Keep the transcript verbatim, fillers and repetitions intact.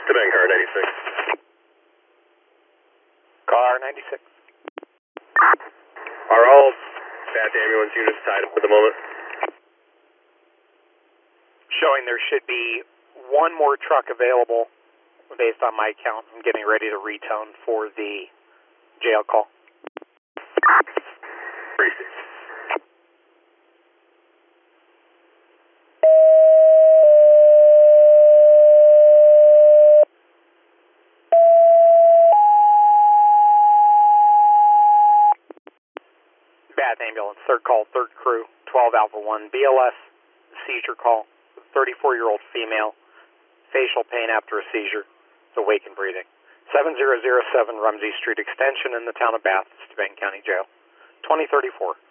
Steuben car ninety-six. Car ninety-six. Are all Bath ambulance units tied up at the moment? Showing there should be one more truck available based on my count. I'm getting ready to retone for the jail call. Appreciate it. Bath ambulance, third call, third crew, twelve Alpha one, B L S, seizure call, thirty-four-year-old female, facial pain after a seizure, is awake and breathing. seven zero zero seven Rumsey Street Extension in the town of Bath, Steuben County Jail, twenty thirty-four.